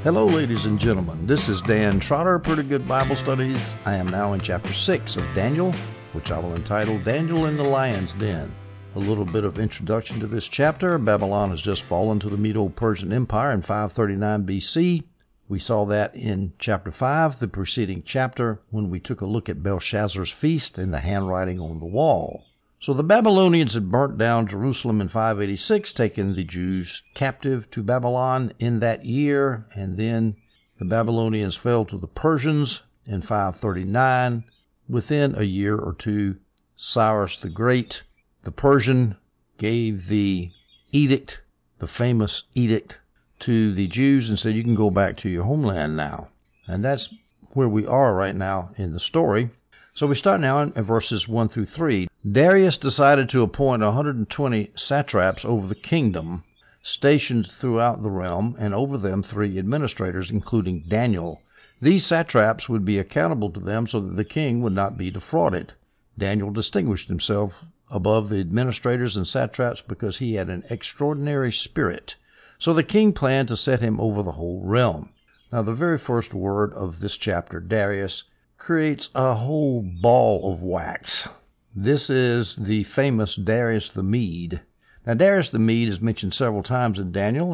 Hello, ladies and gentlemen. This is Dan Trotter, Pretty Good Bible Studies. I am now in chapter 6 of Daniel, which I will entitle Daniel in the Lion's Den. A little bit of introduction to this chapter. Babylon has just fallen to the Medo-Persian Empire in 539 BC. We saw that in chapter 5, the preceding chapter, when we took a look at Belshazzar's feast and the handwriting on the wall. So the Babylonians had burnt down Jerusalem in 586, taking the Jews captive to Babylon in that year, and then the Babylonians fell to the Persians in 539. Within a year or two, Cyrus the Great, the Persian, gave the edict, the famous edict, to the Jews and said, you can go back to your homeland now. And that's where we are right now in the story. So we start now in verses 1 through 3. Darius decided to appoint 120 satraps over the kingdom, stationed throughout the realm, and over them 3 administrators, including Daniel. These satraps would be accountable to them so that the king would not be defrauded. Daniel distinguished himself above the administrators and satraps because he had an extraordinary spirit. So the king planned to set him over the whole realm. Now, the very first word of this chapter, Darius, creates a whole ball of wax. This is the famous Darius the Mede. Now, Darius the Mede is mentioned several times in Daniel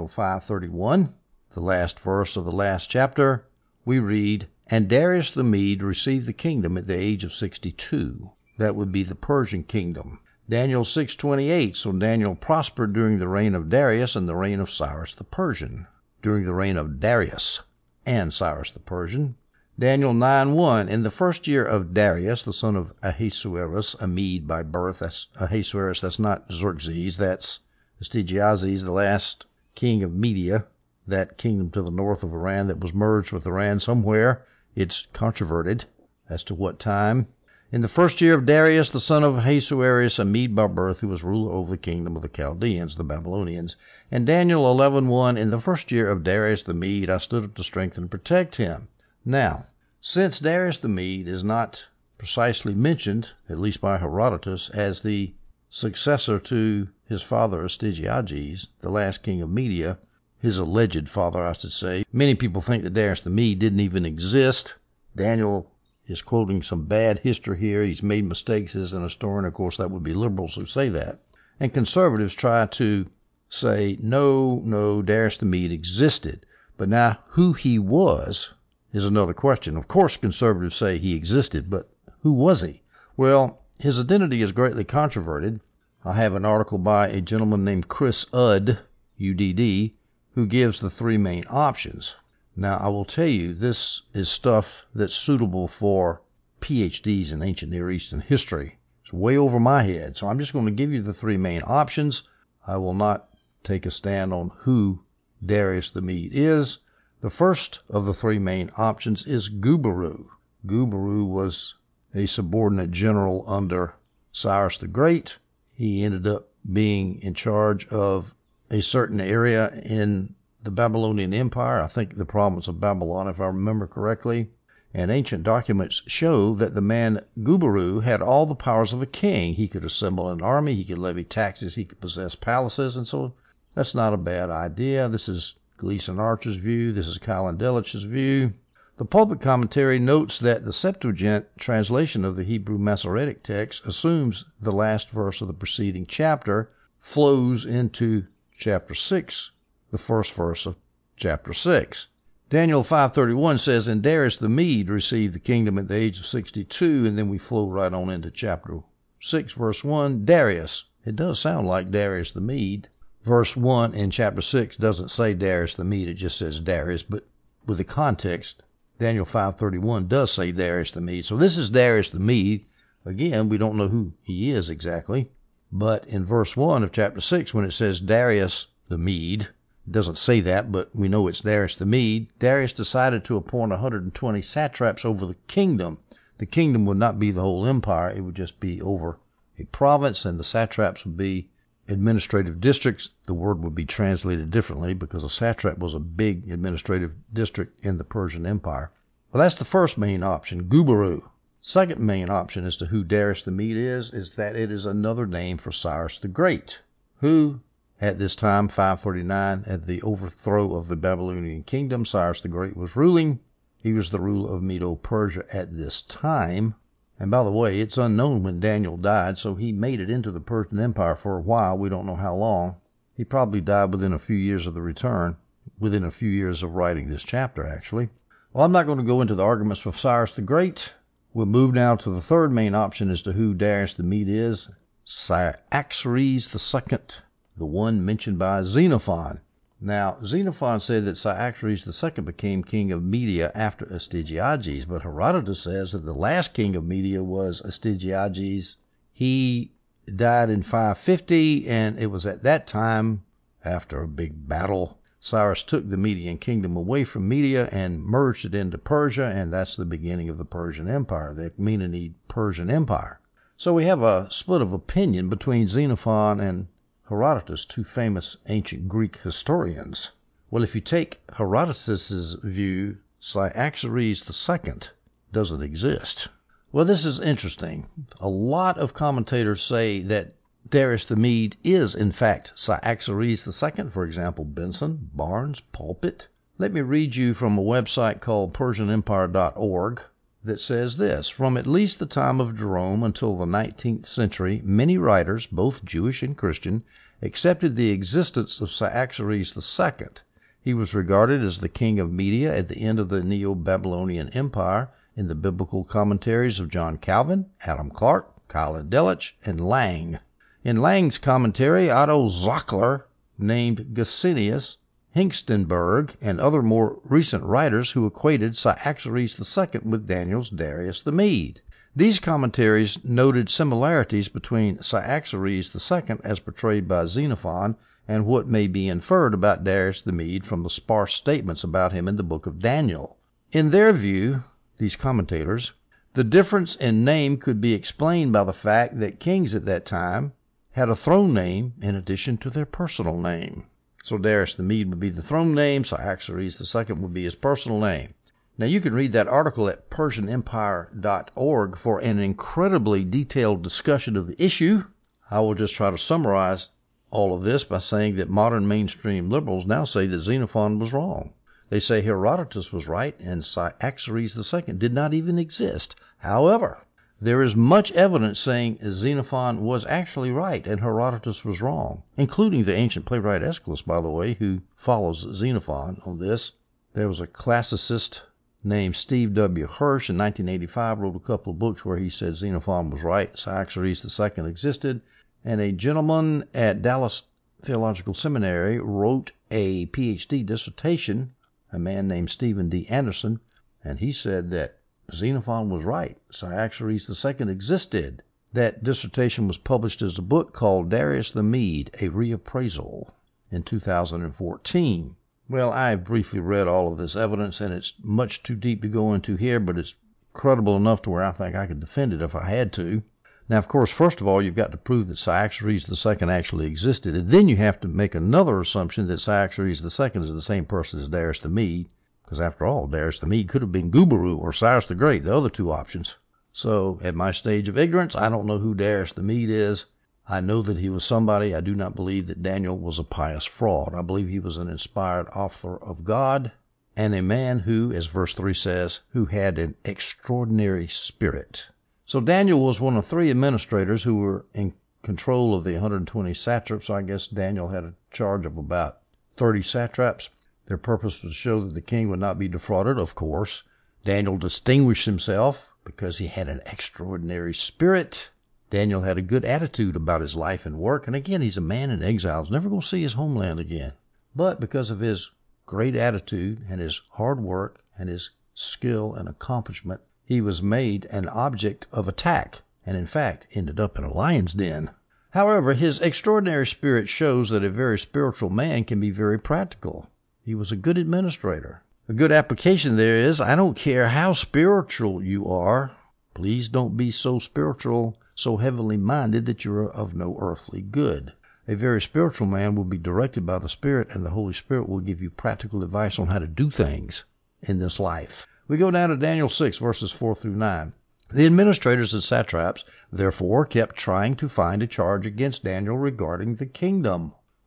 5:31, the last verse of the last chapter. We read, "And Darius the Mede received the kingdom at the age of 62. That would be the Persian kingdom. Daniel 6:28, so Daniel prospered during the reign of Darius and the reign of Cyrus the Persian. During the reign of Darius and Cyrus the Persian. Daniel 9:1, in the first year of Darius, the son of Ahasuerus, a Mede by birth. That's Ahasuerus, that's not Xerxes, that's Astyages, the last king of Media, that kingdom to the north of Iran that was merged with Iran somewhere. It's controverted as to what time. In the first year of Darius, the son of Ahasuerus, a Mede by birth, who was ruler over the kingdom of the Chaldeans, the Babylonians. And Daniel 11:1, in the first year of Darius the Mede, I stood up to strengthen and protect him. Now, since Darius the Mede is not precisely mentioned, at least by Herodotus, as the successor to his father Astyages, the last king of Media, his alleged father, I should say, many people think that Darius the Mede didn't even exist. Daniel is quoting some bad history here. He's made mistakes as an historian. Of course, that would be liberals who say that. And conservatives try to say, no, Darius the Mede existed. But now, who he was is another question. Of course, conservatives say he existed, but who was he? Well, his identity is greatly controverted. I have an article by a gentleman named Chris Udd, UDD, who gives the 3 main options. Now, I will tell you, this is stuff that's suitable for PhDs in ancient Near Eastern history. It's way over my head, so I'm just going to give you the 3 main options. I will not take a stand on who Darius the Mede is. The first of the 3 main options is Gubaru. Gubaru was a subordinate general under Cyrus the Great. He ended up being in charge of a certain area in the Babylonian Empire, I think the province of Babylon, if I remember correctly. And ancient documents show that the man Gubaru had all the powers of a king. He could assemble an army, he could levy taxes, he could possess palaces, and so that's not a bad idea. This is Gleason Archer's view. This is Kylan Delitzsch's view. The pulpit commentary notes that the Septuagint translation of the Hebrew Masoretic text assumes the last verse of the preceding chapter flows into chapter 6, the first verse of chapter 6. Daniel 5:31 says, and Darius the Mede received the kingdom at the age of 62, and then we flow right on into chapter 6, verse 1, Darius. It does sound like Darius the Mede. Verse 1 in chapter 6 doesn't say Darius the Mede, it just says Darius, but with the context, Daniel 5:31 does say Darius the Mede. So this is Darius the Mede. Again, we don't know who he is exactly, but in verse 1 of chapter 6, when it says Darius the Mede, it doesn't say that, but we know it's Darius the Mede. Darius decided to appoint 120 satraps over the kingdom. The kingdom would not be the whole empire, it would just be over a province, and the satraps would be administrative districts. The word would be translated differently because a satrap was a big administrative district in the Persian Empire. Well, that's the first main option, Gubaru. Second main option as to who Darius the Mede is that it is another name for Cyrus the Great, who At this time, 539, at the overthrow of the Babylonian kingdom, Cyrus the Great was ruling. He was the ruler of Medo-Persia at this time. And by the way, it's unknown when Daniel died, so he made it into the Persian Empire for a while. We don't know how long. He probably died within a few years of the return, within a few years of writing this chapter, actually. Well, I'm not going to go into the arguments with Cyrus the Great. We'll move now to the third main option as to who Darius the Mede is. Cyaxares II, the one mentioned by Xenophon. Now, Xenophon said that Cyaxares II became king of Media after Astyages, but Herodotus says that the last king of Media was Astyages. He died in 550, and it was at that time, after a big battle, Cyrus took the Median kingdom away from Media and merged it into Persia, and that's the beginning of the Persian Empire, the Achaemenid Persian Empire. So we have a split of opinion between Xenophon and Herodotus, two famous ancient Greek historians. Well, if you take Herodotus's view, Cyaxares II doesn't exist. Well, this is interesting. A lot of commentators say that Darius the Mede is, in fact, Cyaxares II. For example, Benson, Barnes, Pulpit. Let me read you from a website called PersianEmpire.org that says this: from at least the time of Jerome until the 19th century, many writers, both Jewish and Christian, accepted the existence of Cyaxares II. He was regarded as the king of Media at the end of the Neo-Babylonian Empire in the biblical commentaries of John Calvin, Adam Clarke, Colin Delitzsch, and Lang. In Lang's commentary, Otto Zockler named Gesenius, Hengstenberg, and other more recent writers who equated Cyaxares II with Daniel's Darius the Mede. These commentaries noted similarities between Cyaxares II as portrayed by Xenophon and what may be inferred about Darius the Mede from the sparse statements about him in the book of Daniel. In their view, these commentators, the difference in name could be explained by the fact that kings at that time had a throne name in addition to their personal name. So Darius the Mede would be the throne name, Cyaxares II would be his personal name. Now you can read that article at PersianEmpire.org for an incredibly detailed discussion of the issue. I will just try to summarize all of this by saying that modern mainstream liberals now say that Xenophon was wrong. They say Herodotus was right and Cyaxares II did not even exist. However, there is much evidence saying Xenophon was actually right and Herodotus was wrong, including the ancient playwright Aeschylus, by the way, who follows Xenophon on this. There was a classicist named Steve W. Hirsch in 1985, wrote a couple of books where he said Xenophon was right, Cyaxares II existed, and a gentleman at Dallas Theological Seminary wrote a PhD dissertation, a man named Stephen D. Anderson, and he said that Xenophon was right. Cyaxares II existed. That dissertation was published as a book called Darius the Mede, A Reappraisal, in 2014. Well, I briefly read all of this evidence, and it's much too deep to go into here, but it's credible enough to where I think I could defend it if I had to. Now, of course, first of all, you've got to prove that Cyaxares II actually existed, and then you have to make another assumption that Cyaxares II is the same person as Darius the Mede, because after all, Darius the Mede could have been Gubaru or Cyrus the Great, the other two options. So, at my stage of ignorance, I don't know who Darius the Mede is. I know that he was somebody. I do not believe that Daniel was a pious fraud. I believe he was an inspired author of God and a man who, as verse 3 says, who had an extraordinary spirit. So Daniel was one of three administrators who were in control of the 120 satraps. So I guess Daniel had a charge of about 30 satraps. Their purpose was to show that the king would not be defrauded, of course. Daniel distinguished himself because he had an extraordinary spirit. Daniel had a good attitude about his life and work. And again, he's a man in exile. He's never going to see his homeland again. But because of his great attitude and his hard work and his skill and accomplishment, he was made an object of attack and, in fact, ended up in a lion's den. However, his extraordinary spirit shows that a very spiritual man can be very practical. He was a good administrator. A good application there is, I don't care how spiritual you are, please don't be so spiritual, so heavenly minded that you're of no earthly good. A very spiritual man will be directed by the Spirit, and the Holy Spirit will give you practical advice on how to do things in this life. We go down to Daniel 6, verses 4 through 9. The administrators and satraps, therefore, kept trying to find a charge against Daniel regarding the kingdom.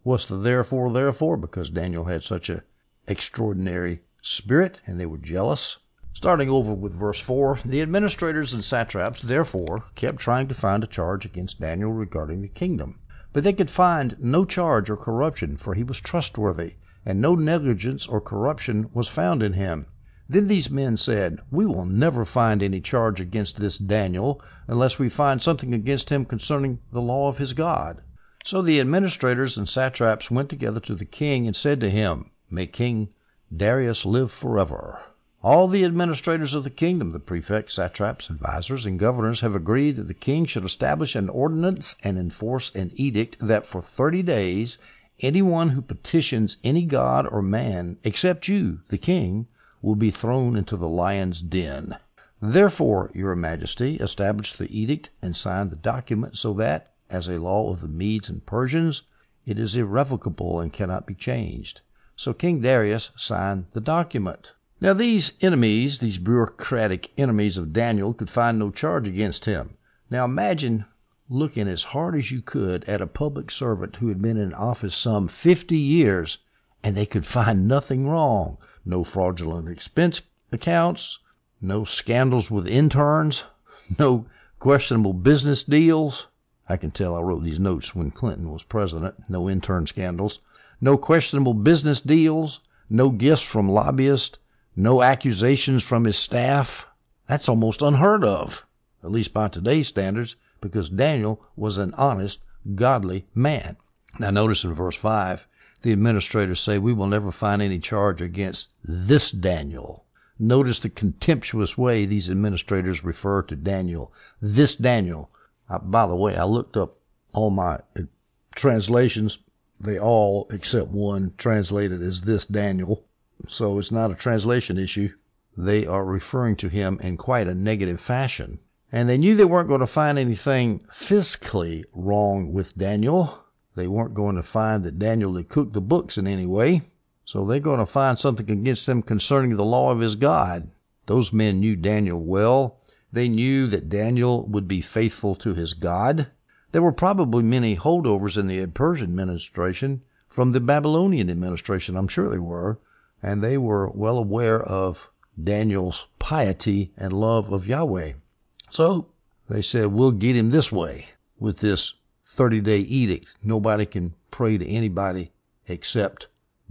What's the therefore? Because Daniel had such an extraordinary spirit, and they were jealous. Starting over with verse 4, the administrators and satraps therefore kept trying to find a charge against Daniel regarding the kingdom. But they could find no charge or corruption, for he was trustworthy, and no negligence or corruption was found in him. Then these men said, "We will never find any charge against this Daniel, unless we find something against him concerning the law of his God." So the administrators and satraps went together to the king and said to him, "May King Darius live forever. All the administrators of the kingdom, the prefects, satraps, advisors, and governors have agreed that the king should establish an ordinance and enforce an edict that for 30 days anyone who petitions any god or man, except you, the king, will be thrown into the lion's den. Therefore, your majesty, establish the edict and sign the document so that, as a law of the Medes and Persians, it is irrevocable and cannot be changed." So King Darius signed the document. Now these enemies, these bureaucratic enemies of Daniel, could find no charge against him. Now imagine looking as hard as you could at a public servant who had been in office some 50 years, and they could find nothing wrong. No fraudulent expense accounts, no scandals with interns, no questionable business deals. I can tell I wrote these notes when Clinton was president. No intern scandals. No questionable business deals. No gifts from lobbyists. No accusations from his staff. That's almost unheard of, at least by today's standards, because Daniel was an honest, godly man. Now notice in verse 5, the administrators say, "We will never find any charge against this Daniel." Notice the contemptuous way these administrators refer to Daniel. This Daniel. By the way, I looked up all my translations. They all, except one, translated as this Daniel. So it's not a translation issue. They are referring to him in quite a negative fashion. And they knew they weren't going to find anything physically wrong with Daniel. They weren't going to find that Daniel had cooked the books in any way. So they're going to find something against him concerning the law of his God. Those men knew Daniel well. They knew that Daniel would be faithful to his God. There were probably many holdovers in the Persian administration from the Babylonian administration. I'm sure they were. And they were well aware of Daniel's piety and love of Yahweh. So they said, "We'll get him this way with this 30-day edict. Nobody can pray to anybody except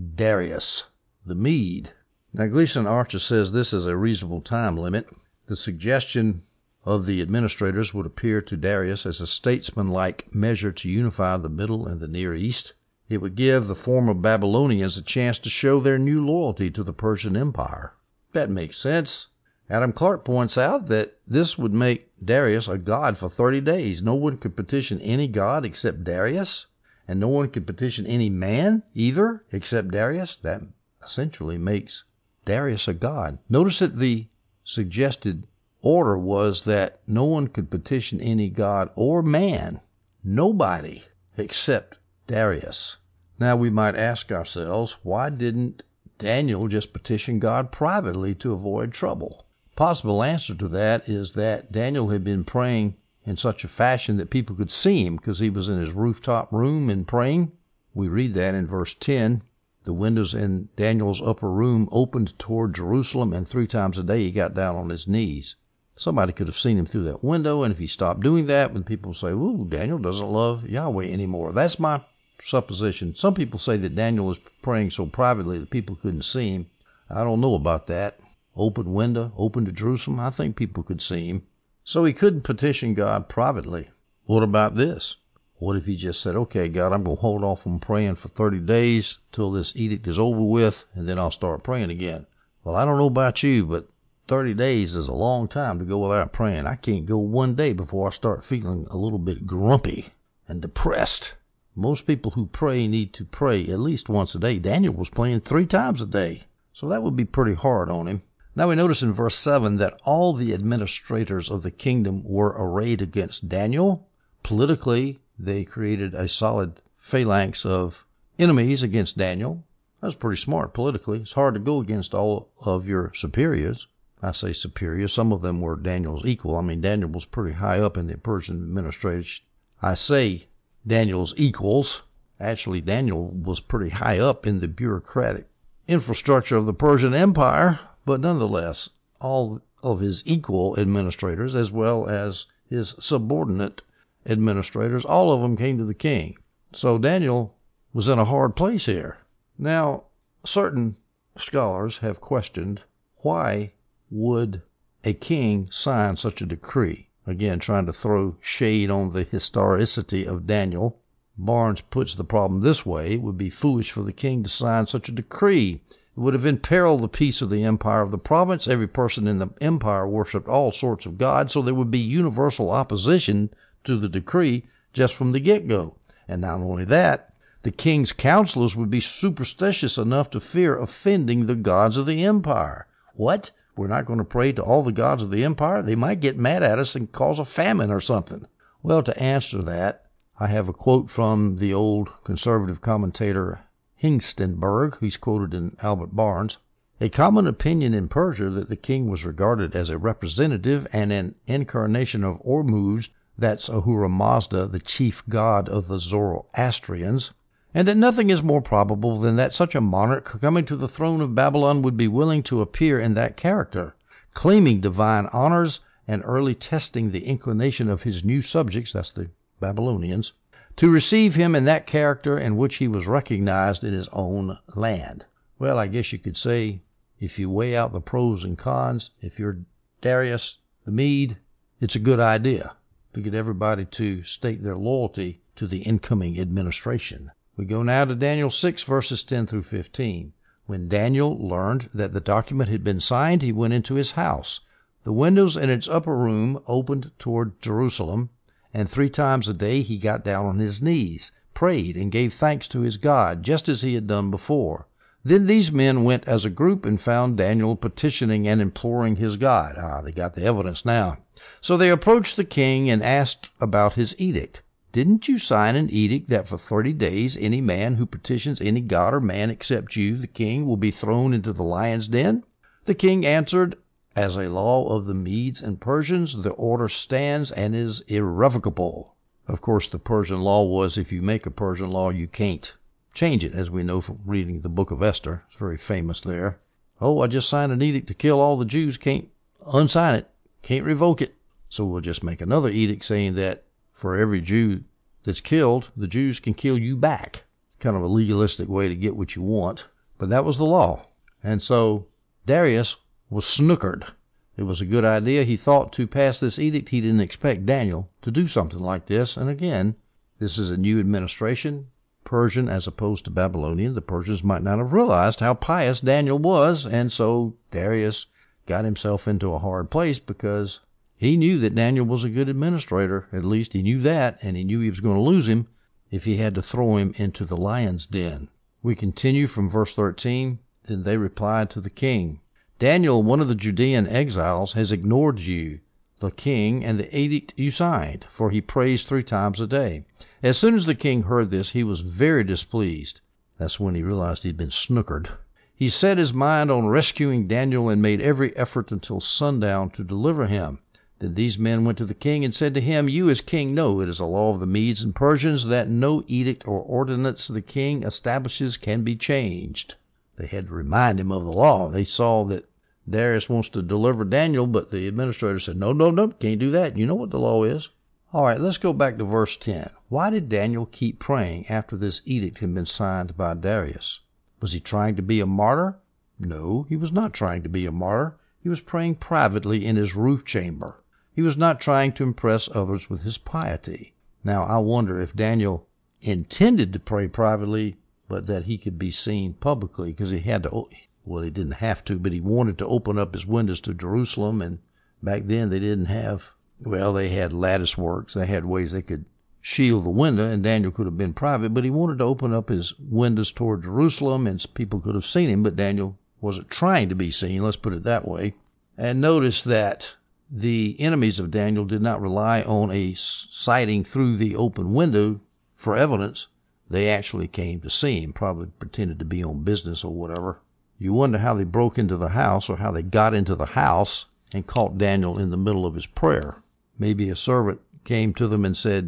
Darius the Mede." Now, Gleason Archer says this is a reasonable time limit. The suggestion of the administrators would appear to Darius as a statesmanlike measure to unify the Middle and the Near East. It would give the former Babylonians a chance to show their new loyalty to the Persian Empire. That makes sense. Adam Clark points out that this would make Darius a god for 30 days. No one could petition any god except Darius, and no one could petition any man either except Darius. That essentially makes Darius a god. Notice that the suggested order was that no one could petition any god or man. Nobody except Darius. Now we might ask ourselves, why didn't Daniel just petition God privately to avoid trouble? Possible answer to that is that Daniel had been praying in such a fashion that people could see him because he was in his rooftop room and praying. We read that in verse 10. The windows in Daniel's upper room opened toward Jerusalem, and 3 times a day he got down on his knees. Somebody could have seen him through that window, and if he stopped doing that, then people say, "Ooh, Daniel doesn't love Yahweh anymore." That's my supposition. Some people say that Daniel was praying so privately that people couldn't see him. I don't know about that. Open window, open to Jerusalem. I think people could see him. So he couldn't petition God privately. What about this? What if he just said, "Okay, God, I'm going to hold off on praying for 30 days till this edict is over with, and then I'll start praying again"? Well, I don't know about you, but 30 days is a long time to go without praying. I can't go one day before I start feeling a little bit grumpy and depressed. Most people who pray need to pray at least once a day. Daniel was praying 3 times a day, so that would be pretty hard on him. Now we notice in verse 7 that all the administrators of the kingdom were arrayed against Daniel. Politically, they created a solid phalanx of enemies against Daniel. That's pretty smart politically. It's hard to go against all of your superiors. I say superior. Some of them were Daniel's equal. I mean, Daniel was pretty high up in the Persian administration. I say Daniel's equals. Actually, Daniel was pretty high up in the bureaucratic infrastructure of the Persian Empire, but nonetheless, all of his equal administrators, as well as his subordinate administrators, all of them came to the king. So Daniel was in a hard place here. Now, certain scholars have questioned, why would a king sign such a decree? Again, trying to throw shade on the historicity of Daniel. Barnes puts the problem this way: it would be foolish for the king to sign such a decree. It would have imperiled the peace of the empire of the province. Every person in the empire worshipped all sorts of gods, so there would be universal opposition to the decree just from the get-go. And not only that, the king's counselors would be superstitious enough to fear offending the gods of the empire. What? We're not going to pray to all the gods of the empire? They might get mad at us and cause a famine or something. Well, to answer that, I have a quote from the old conservative commentator Hengstenberg, who's quoted in Albert Barnes. A common opinion in Persia that the king was regarded as a representative and an incarnation of Ormuzd, that's Ahura Mazda, the chief god of the Zoroastrians, and that nothing is more probable than that such a monarch coming to the throne of Babylon would be willing to appear in that character, claiming divine honors and early testing the inclination of his new subjects, that's the Babylonians, to receive him in that character in which he was recognized in his own land. Well, I guess you could say, if you weigh out the pros and cons, if you're Darius the Mede, it's a good idea to get everybody to state their loyalty to the incoming administration. We go now to Daniel 6, verses 10 through 15. When Daniel learned that the document had been signed, he went into his house. The windows in its upper room opened toward Jerusalem, and 3 times a day he got down on his knees, prayed, and gave thanks to his God, just as he had done before. Then these men went as a group and found Daniel petitioning and imploring his God. They got the evidence now. So they approached the king and asked about his edict. Didn't you sign an edict that for 30 days any man who petitions any god or man except you, the king, will be thrown into the lion's den? The king answered, as a law of the Medes and Persians, the order stands and is irrevocable. Of course, the Persian law was, if you make a Persian law, you can't change it, as we know from reading the book of Esther. It's very famous there. Oh, I just signed an edict to kill all the Jews. Can't unsign it. Can't revoke it. So we'll just make another edict saying that for every Jew that's killed, the Jews can kill you back. Kind of a legalistic way to get what you want. But that was the law. And so Darius was snookered. It was a good idea, he thought, to pass this edict. He didn't expect Daniel to do something like this. And again, this is a new administration, Persian as opposed to Babylonian. The Persians might not have realized how pious Daniel was, and so Darius got himself into a hard place because he knew that Daniel was a good administrator. At least he knew that, and he knew he was going to lose him if he had to throw him into the lion's den. We continue from verse 13. Then they replied to the king, Daniel, one of the Judean exiles, has ignored you, the king, and the edict you signed, for he prays 3 times a day. As soon as the king heard this, he was very displeased. That's when he realized he'd been snookered. He set his mind on rescuing Daniel and made every effort until sundown to deliver him. Then these men went to the king and said to him, You as king know it is a law of the Medes and Persians that no edict or ordinance the king establishes can be changed. They had to remind him of the law. They saw that Darius wants to deliver Daniel, but the administrator said, No, can't do that. You know what the law is. All right, let's go back to verse 10. Why did Daniel keep praying after this edict had been signed by Darius? Was he trying to be a martyr? No, he was not trying to be a martyr. He was praying privately in his roof chamber. He was not trying to impress others with his piety. Now, I wonder if Daniel intended to pray privately, but that he could be seen publicly, because he had to, well, he didn't have to, but he wanted to open up his windows to Jerusalem, and back then they didn't have, well, they had lattice works. They had ways they could shield the window, and Daniel could have been private, but he wanted to open up his windows toward Jerusalem, and people could have seen him, but Daniel wasn't trying to be seen, let's put it that way. And notice that the enemies of Daniel did not rely on a sighting through the open window for evidence. They actually came to see him, probably pretended to be on business or whatever. You wonder how they broke into the house, or how they got into the house and caught Daniel in the middle of his prayer. Maybe a servant came to them and said,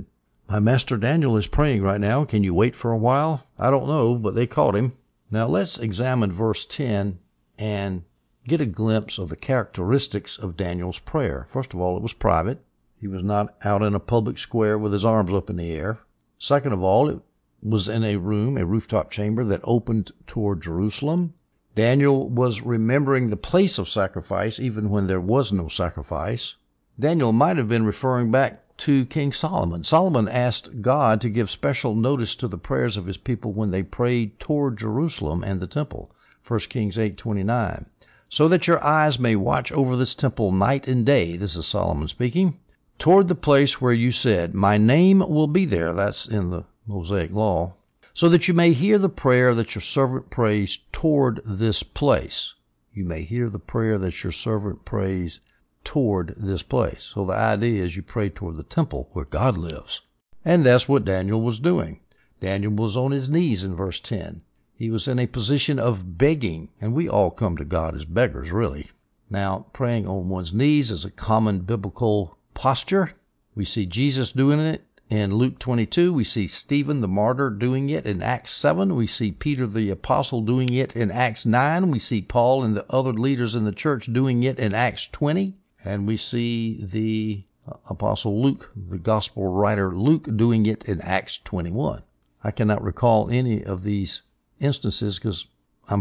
My master Daniel is praying right now. Can you wait for a while? I don't know, but they caught him. Now let's examine verse 10 and get a glimpse of the characteristics of Daniel's prayer. First of all, it was private. He was not out in a public square with his arms up in the air. Second of all, it was in a room, a rooftop chamber that opened toward Jerusalem. Daniel was remembering the place of sacrifice even when there was no sacrifice. Daniel might have been referring back to King Solomon. Solomon asked God to give special notice to the prayers of his people when they prayed toward Jerusalem and the temple. 1 Kings 8:29. So that your eyes may watch over this temple night and day, this is Solomon speaking, toward the place where you said, my name will be there. That's in the Mosaic Law. So that you may hear the prayer that your servant prays toward this place. You may hear the prayer that your servant prays toward this place. So the idea is you pray toward the temple where God lives. And that's what Daniel was doing. Daniel was on his knees in verse 10. He was in a position of begging, and we all come to God as beggars, really. Now, praying on one's knees is a common biblical posture. We see Jesus doing it in Luke 22. We see Stephen the martyr doing it in Acts 7. We see Peter the apostle doing it in Acts 9. We see Paul and the other leaders in the church doing it in Acts 20. And we see the apostle Luke, the gospel writer Luke, doing it in Acts 21. I cannot recall any of these instances because I'm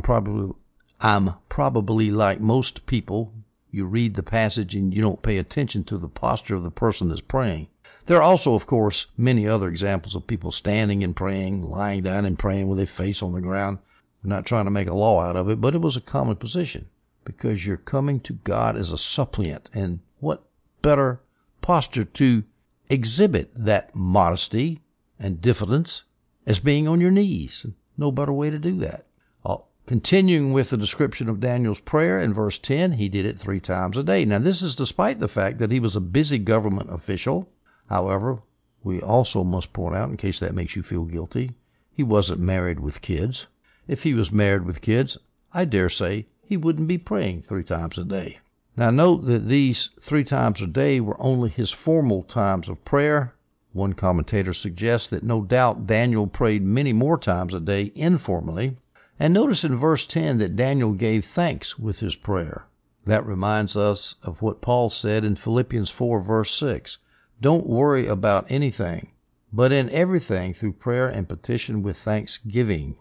probably like most people. You read the passage and you don't pay attention to the posture of the person that's praying. There are also, of course, many other examples of people standing and praying, lying down and praying with their face on the ground. I'm not trying to make a law out of it, but it was a common position because you're coming to God as a suppliant. And what better posture to exhibit that modesty and diffidence as being on your knees? No better way to do that. Continuing with the description of Daniel's prayer in verse 10, he did it 3 times a day. Now, this is despite the fact that he was a busy government official. However, we also must point out, in case that makes you feel guilty, he wasn't married with kids. If he was married with kids, I dare say he wouldn't be praying 3 times a day. Now, note that these 3 times a day were only his formal times of prayer. One commentator suggests that no doubt Daniel prayed many more times a day informally. And notice in verse 10 that Daniel gave thanks with his prayer. That reminds us of what Paul said in Philippians 4 verse 6. Don't worry about anything, but in everything through prayer and petition with thanksgiving,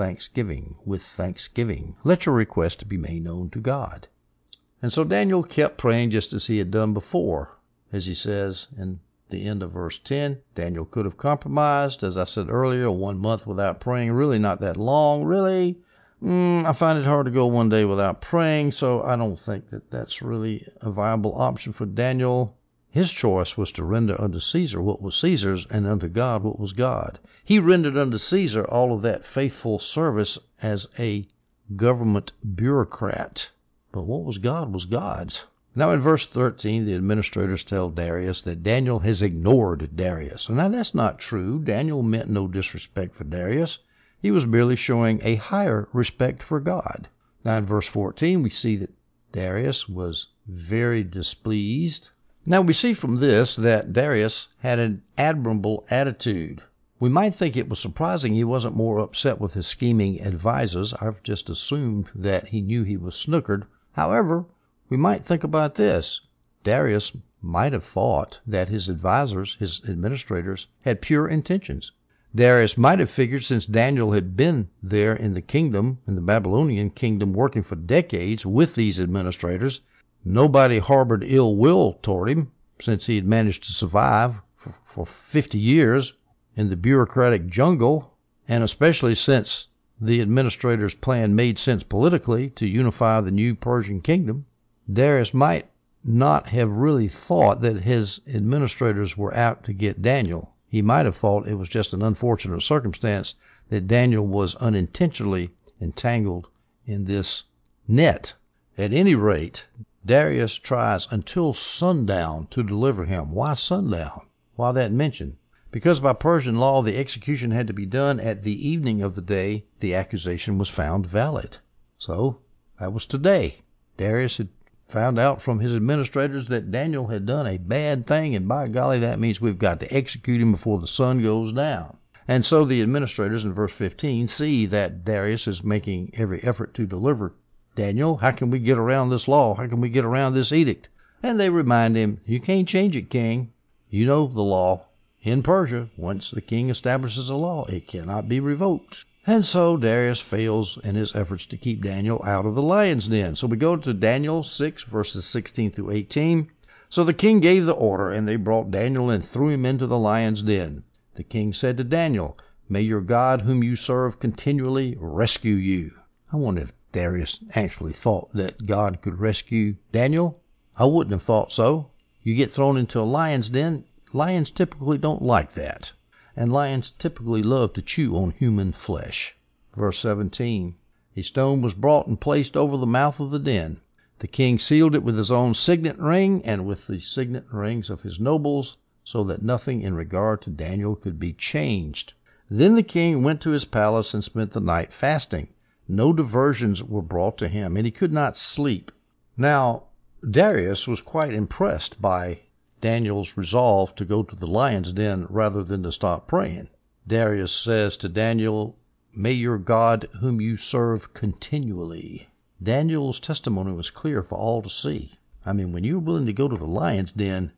let your requests be made known to God. And so Daniel kept praying just as he had done before. As he says in the end of verse 10, Daniel could have compromised, as I said earlier, 1 month without praying. Really not that long. Really, I find it hard to go 1 day without praying, so I don't think that that's really a viable option for Daniel. His choice was to render unto Caesar what was Caesar's and unto God what was God. He rendered unto Caesar all of that faithful service as a government bureaucrat. But what was God was God's. Now in verse 13, the administrators tell Darius that Daniel has ignored Darius. Now that's not true. Daniel meant no disrespect for Darius. He was merely showing a higher respect for God. Now in verse 14, we see that Darius was very displeased. Now we see from this that Darius had an admirable attitude. We might think it was surprising he wasn't more upset with his scheming advisors. I've just assumed that he knew he was snookered. However, we might think about this. Darius might have thought that his advisors, his administrators, had pure intentions. Darius might have figured since Daniel had been there in the kingdom, in the Babylonian kingdom, working for decades with these administrators, nobody harbored ill will toward him since he had managed to survive for 50 years in the bureaucratic jungle, and especially since the administrators' plan made sense politically to unify the new Persian kingdom. Darius might not have really thought that his administrators were out to get Daniel. He might have thought it was just an unfortunate circumstance that Daniel was unintentionally entangled in this net. At any rate, Darius tries until sundown to deliver him. Why sundown? Why that mention? Because by Persian law, the execution had to be done at the evening of the day the accusation was found valid. So that was today. Darius had found out from his administrators that Daniel had done a bad thing, and by golly, that means we've got to execute him before the sun goes down. And so the administrators in verse 15 see that Darius is making every effort to deliver Daniel. How can we get around this law? How can we get around this edict? And they remind him, you can't change it, king. You know the law. In Persia, once the king establishes a law, it cannot be revoked. And so Darius fails in his efforts to keep Daniel out of the lion's den. So we go to Daniel 6, verses 16 through 18. So the king gave the order, and they brought Daniel and threw him into the lion's den. The king said to Daniel, may your God whom you serve continually rescue you. I wonder if Darius actually thought that God could rescue Daniel. I wouldn't have thought so. You get thrown into a lion's den. Lions typically don't like that. And lions typically love to chew on human flesh. Verse 17, a stone was brought and placed over the mouth of the den. The king sealed it with his own signet ring and with the signet rings of his nobles, so that nothing in regard to Daniel could be changed. Then the king went to his palace and spent the night fasting. No diversions were brought to him, and he could not sleep. Now, Darius was quite impressed by Daniel's resolve to go to the lion's den rather than to stop praying. Darius says to Daniel, may your God whom you serve continually. Daniel's testimony was clear for all to see. I mean, when you're willing to go to the lion's den,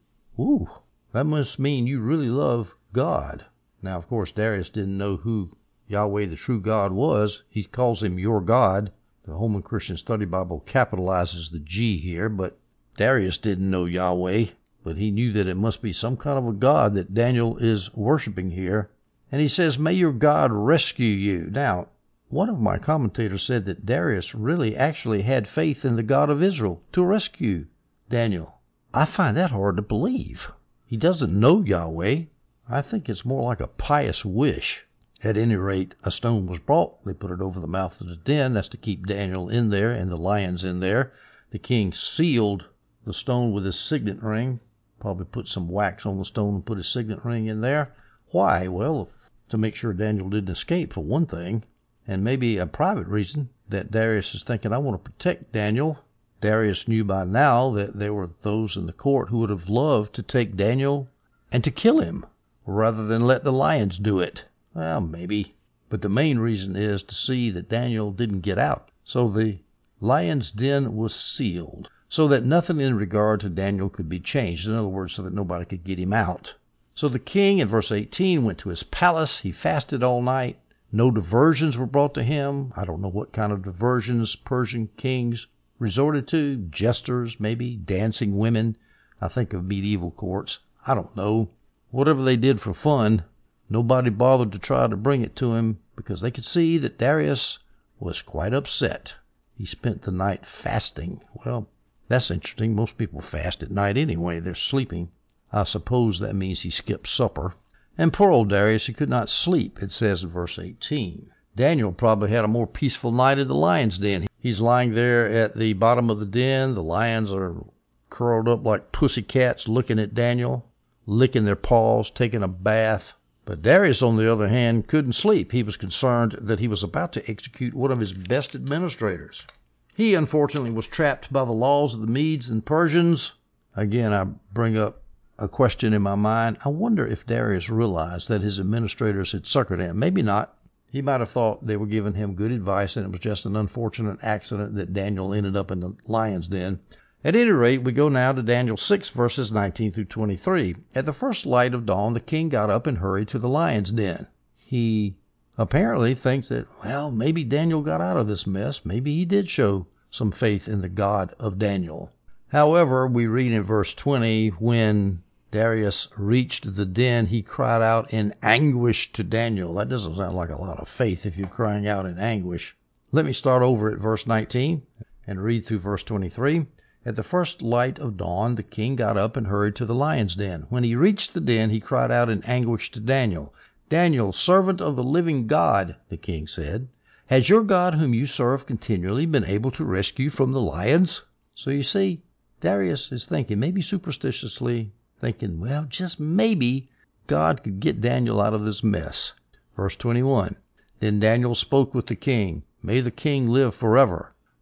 that must mean you really love God. Now, of course, Darius didn't know who Yahweh, the true God, was. He calls him your God. The Holman Christian Study Bible capitalizes the G here, but Darius didn't know Yahweh. But he knew that it must be some kind of a God that Daniel is worshiping here. And he says, may your God rescue you. Now, one of my commentators said that Darius really actually had faith in the God of Israel to rescue Daniel. I find that hard to believe. He doesn't know Yahweh. I think it's more like a pious wish. At any rate, a stone was brought. They put it over the mouth of the den. That's to keep Daniel in there and the lions in there. The king sealed the stone with his signet ring. Probably put some wax on the stone and put his signet ring in there. Why? Well, to make sure Daniel didn't escape, for one thing. And maybe a private reason that Darius is thinking, I want to protect Daniel. Darius knew by now that there were those in the court who would have loved to take Daniel and to kill him, rather than let the lions do it. Well, maybe. But the main reason is to see that Daniel didn't get out. So the lion's den was sealed, so that nothing in regard to Daniel could be changed. In other words, so that nobody could get him out. So the king, in verse 18, went to his palace. He fasted all night. No diversions were brought to him. I don't know what kind of diversions Persian kings resorted to. Jesters, maybe. Dancing women. I think of medieval courts. I don't know. Whatever they did for fun, nobody bothered to try to bring it to him because they could see that Darius was quite upset. He spent the night fasting. Well, that's interesting. Most people fast at night anyway. They're sleeping. I suppose that means he skipped supper. And poor old Darius, he could not sleep, it says in verse 18. Daniel probably had a more peaceful night in the lion's den. He's lying there at the bottom of the den. The lions are curled up like pussycats looking at Daniel, licking their paws, taking a bath. But Darius, on the other hand, couldn't sleep. He was concerned that he was about to execute one of his best administrators. He, unfortunately, was trapped by the laws of the Medes and Persians. Again, I bring up a question in my mind. I wonder if Darius realized that his administrators had suckered him. Maybe not. He might have thought they were giving him good advice, and it was just an unfortunate accident that Daniel ended up in the lion's den. At any rate, we go now to Daniel 6, verses 19 through 23. At the first light of dawn, the king got up and hurried to the lion's den. He apparently thinks that, well, maybe Daniel got out of this mess. Maybe he did show some faith in the God of Daniel. However, we read in verse 20, when Darius reached the den, he cried out in anguish to Daniel. That doesn't sound like a lot of faith if you're crying out in anguish. Let me start over at verse 19 and read through verse 23. At the first light of dawn, the king got up and hurried to the lion's den. When he reached the den, he cried out in anguish to Daniel. Daniel, servant of the living God, the king said, has your God whom you serve continually been able to rescue you from the lions? So you see, Darius is thinking, maybe superstitiously, thinking, well, just maybe God could get Daniel out of this mess. Verse 21, then Daniel spoke with the king. May the king live forever.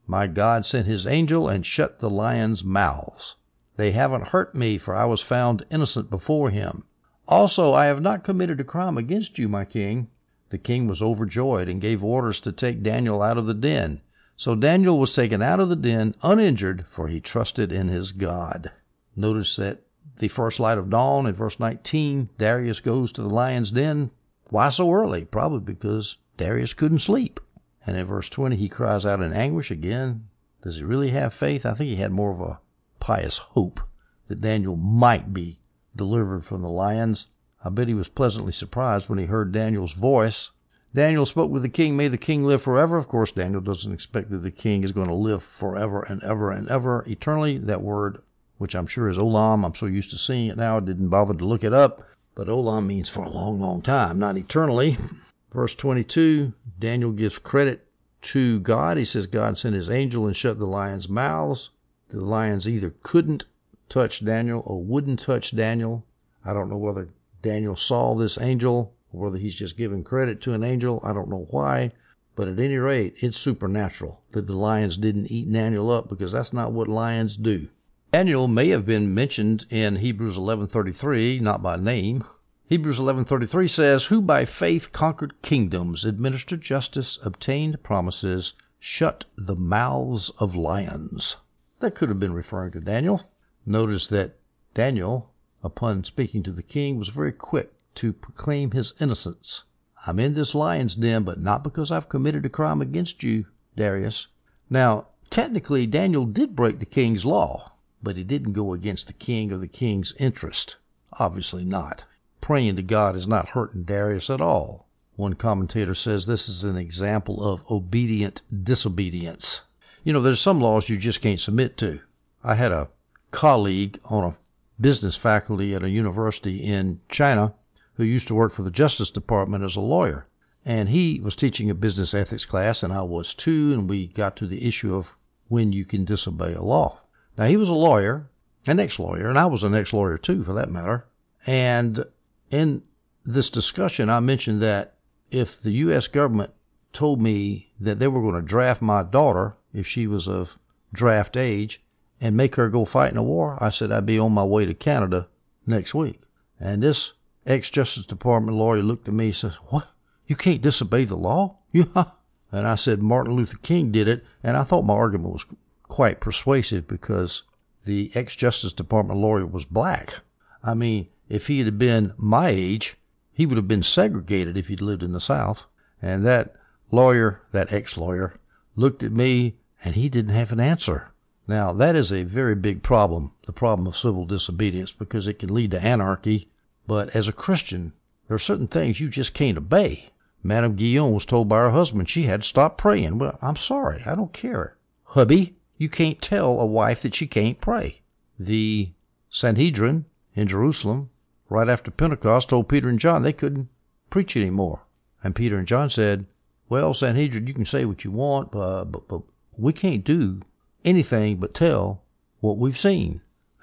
My God sent his angel and shut the lions' mouths. They haven't hurt me, for I was found innocent before him. Also, I have not committed a crime against you, my king." The king was overjoyed and gave orders to take Daniel out of the den. So Daniel was taken out of the den uninjured, for he trusted in his God. Notice that the first light of dawn in verse 19, Darius goes to the lion's den. Why so early? Probably because Darius couldn't sleep. And in verse 20, he cries out in anguish again. Does he really have faith? I think he had more of a pious hope that Daniel might be delivered from the lions. I bet he was pleasantly surprised when he heard Daniel's voice. Daniel spoke with the king, "May the king live forever." Of course, Daniel doesn't expect that the king is going to live forever and ever and ever, eternally. That word, which I'm sure is olam, I'm so used to seeing it now, I didn't bother to look it up. But olam means for a long, long time, not eternally. Verse 22, Daniel gives credit to God. He says God sent his angel and shut the lions' mouths. The lions either couldn't touch Daniel or wouldn't touch Daniel. I don't know whether Daniel saw this angel or whether he's just giving credit to an angel. I don't know why. But at any rate, it's supernatural that the lions didn't eat Daniel up, because that's not what lions do. Daniel may have been mentioned in Hebrews 11:33, not by name. Hebrews 11:33 says, "Who by faith conquered kingdoms, administered justice, obtained promises, shut the mouths of lions." That could have been referring to Daniel. Notice that Daniel, upon speaking to the king, was very quick to proclaim his innocence. "I'm in this lion's den, but not because I've committed a crime against you, Darius." Now, technically, Daniel did break the king's law, but he didn't go against the king or the king's interest. Obviously not. Praying to God is not hurting Darius at all. One commentator says this is an example of obedient disobedience. You know, there's some laws you just can't submit to. I had a colleague on a business faculty at a university in China who used to work for the Justice Department as a lawyer. And he was teaching a business ethics class, and I was too, and we got to the issue of when you can disobey a law. Now, he was a lawyer, an ex-lawyer, and I was an ex-lawyer too, for that matter. And in this discussion, I mentioned that if the U.S. government told me that they were going to draft my daughter, if she was of draft age, and make her go fight in a war, I said I'd be on my way to Canada next week. And this ex-Justice Department lawyer looked at me and said, "What? You can't disobey the law?" Yeah. And I said Martin Luther King did it, and I thought my argument was quite persuasive because the ex-Justice Department lawyer was black. I mean, if he had been my age, he would have been segregated if he'd lived in the South. And that lawyer, that ex-lawyer, looked at me, and he didn't have an answer. Now, that is a very big problem, the problem of civil disobedience, because it can lead to anarchy. But as a Christian, there are certain things you just can't obey. Madame Guyon was told by her husband she had to stop praying. Well, I'm sorry, I don't care. Hubby, you can't tell a wife that she can't pray. The Sanhedrin in Jerusalem, right after Pentecost, told Peter and John they couldn't preach anymore. And Peter and John said, "Well, Sanhedrin, you can say what you want, but we can't do anything but tell what we've seen."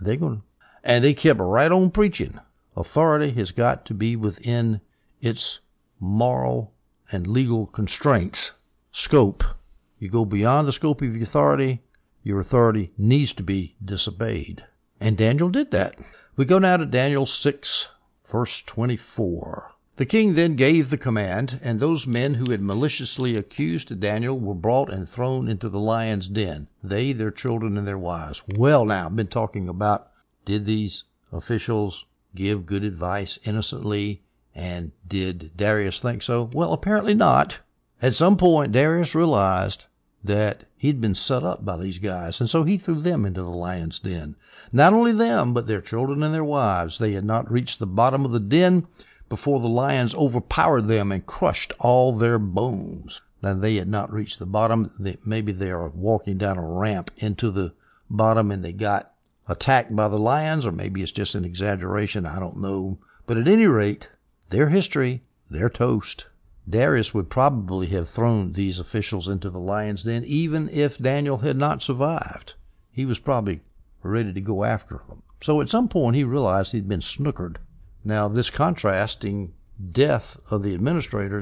And they kept right on preaching. Authority has got to be within its moral and legal constraints, scope. You go beyond the scope of your authority needs to be disobeyed. And Daniel did that. We go now to Daniel 6, verse 24. The king then gave the command, and those men who had maliciously accused Daniel were brought and thrown into the lion's den, they, their children, and their wives. Well, now, I've been talking about, did these officials give good advice innocently, and did Darius think so? Well, apparently not. At some point, Darius realized that he'd been set up by these guys, and so he threw them into the lion's den. Not only them, but their children and their wives. They had not reached the bottom of the den before the lions overpowered them and crushed all their bones. Then they had not reached the bottom. Maybe they are walking down a ramp into the bottom and they got attacked by the lions, or maybe it's just an exaggeration. I don't know. But at any rate, their history, their toast. Darius would probably have thrown these officials into the lion's den even if Daniel had not survived. He was probably ready to go after them. So at some point he realized he'd been snookered. Now this contrasting death of the administrators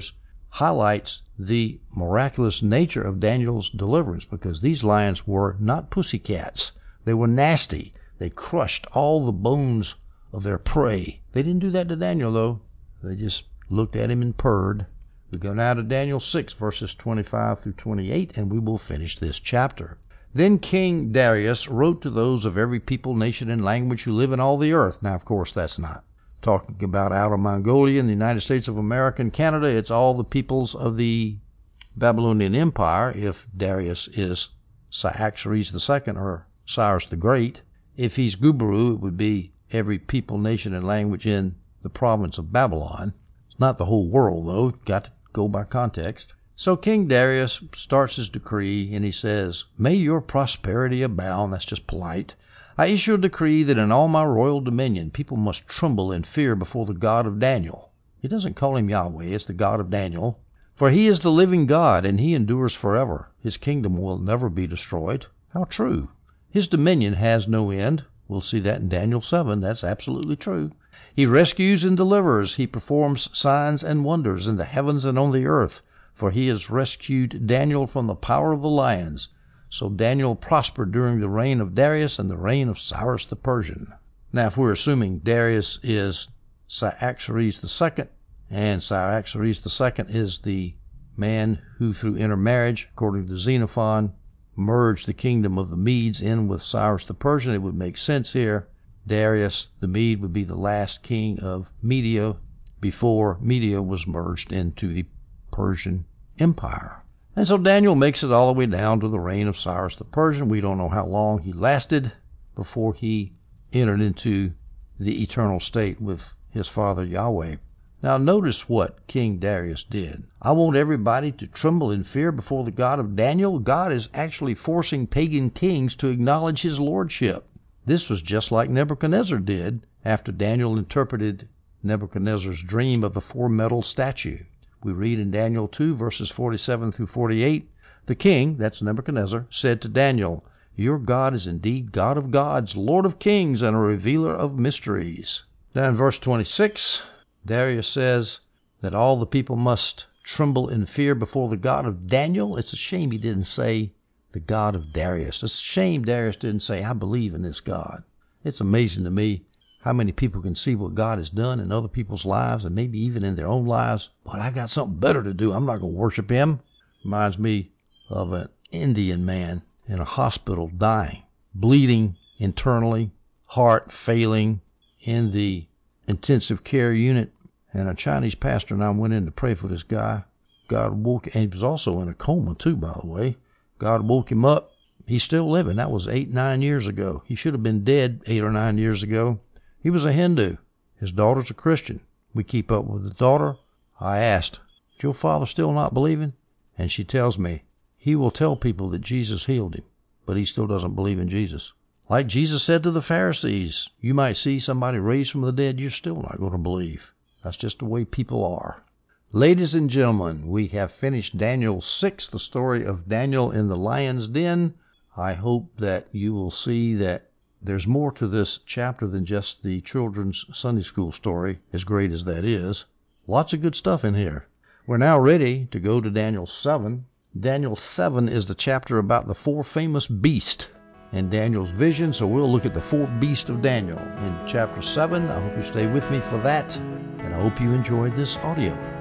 highlights the miraculous nature of Daniel's deliverance, because these lions were not pussycats. They were nasty. They crushed all the bones of their prey. They didn't do that to Daniel, though. They just looked at him and purred. We go now to Daniel 6, verses 25 through 28, and we will finish this chapter. Then King Darius wrote to those of every people, nation, and language who live in all the earth. Now, of course, that's not talking about Outer Mongolia and the United States of America and Canada. It's all the peoples of the Babylonian Empire, if Darius is Cyaxares II or Cyrus the Great. If he's Gubaru, it would be every people, nation, and language in the province of Babylon. It's not the whole world, though. Got to go by context. So King Darius starts his decree, and he says, "May your prosperity abound." That's just polite. "I issue a decree that in all my royal dominion people must tremble in fear before the God of Daniel." He doesn't call him Yahweh, it's the God of Daniel. "For he is the living God, and he endures forever. His kingdom will never be destroyed." How true. His dominion has no end. We'll see that in Daniel 7. That's absolutely true. He rescues and delivers. He performs signs and wonders in the heavens and on the earth. For he has rescued Daniel from the power of the lions. So Daniel prospered during the reign of Darius and the reign of Cyrus the Persian. Now, if we're assuming Darius is Cyaxares II, and Cyaxares II is the man who, through intermarriage, according to Xenophon, merged the kingdom of the Medes in with Cyrus the Persian, it would make sense here. Darius the Mede would be the last king of Media before Media was merged into the Persian Empire. And so Daniel makes it all the way down to the reign of Cyrus the Persian. We don't know how long he lasted before he entered into the eternal state with his father Yahweh. Now notice what King Darius did. "I want everybody to tremble in fear before the God of Daniel." God is actually forcing pagan kings to acknowledge his lordship. This was just like Nebuchadnezzar did after Daniel interpreted Nebuchadnezzar's dream of the four-metal statue. We read in Daniel 2, verses 47 through 48, "The king," that's Nebuchadnezzar, "said to Daniel, 'Your God is indeed God of gods, Lord of kings, and a revealer of mysteries.'" Now in verse 26, Darius says that all the people must tremble in fear before the God of Daniel. It's a shame he didn't say the God of Darius. It's a shame Darius didn't say, "I believe in this God." It's amazing to me how many people can see what God has done in other people's lives and maybe even in their own lives. But I got something better to do. I'm not going to worship him. Reminds me of an Indian man in a hospital dying, bleeding internally, heart failing, in the intensive care unit. And a Chinese pastor and I went in to pray for this guy. God woke, and he was also in a coma too, by the way. God woke him up. He's still living. That was 8-9 years ago. He should have been dead 8 or 9 years ago. He was a Hindu. His daughter's a Christian. We keep up with the daughter. I asked, "Is your father still not believing?" And she tells me, he will tell people that Jesus healed him, but he still doesn't believe in Jesus. Like Jesus said to the Pharisees, you might see somebody raised from the dead, you're still not going to believe. That's just the way people are. Ladies and gentlemen, we have finished Daniel 6, the story of Daniel in the lion's den. I hope that you will see that there's more to this chapter than just the children's Sunday school story, as great as that is. Lots of good stuff in here. We're now ready to go to Daniel 7. Daniel 7 is the chapter about the 4 famous beasts in Daniel's vision, so we'll look at the 4 beasts of Daniel in chapter 7. I hope you stay with me for that, and I hope you enjoyed this audio.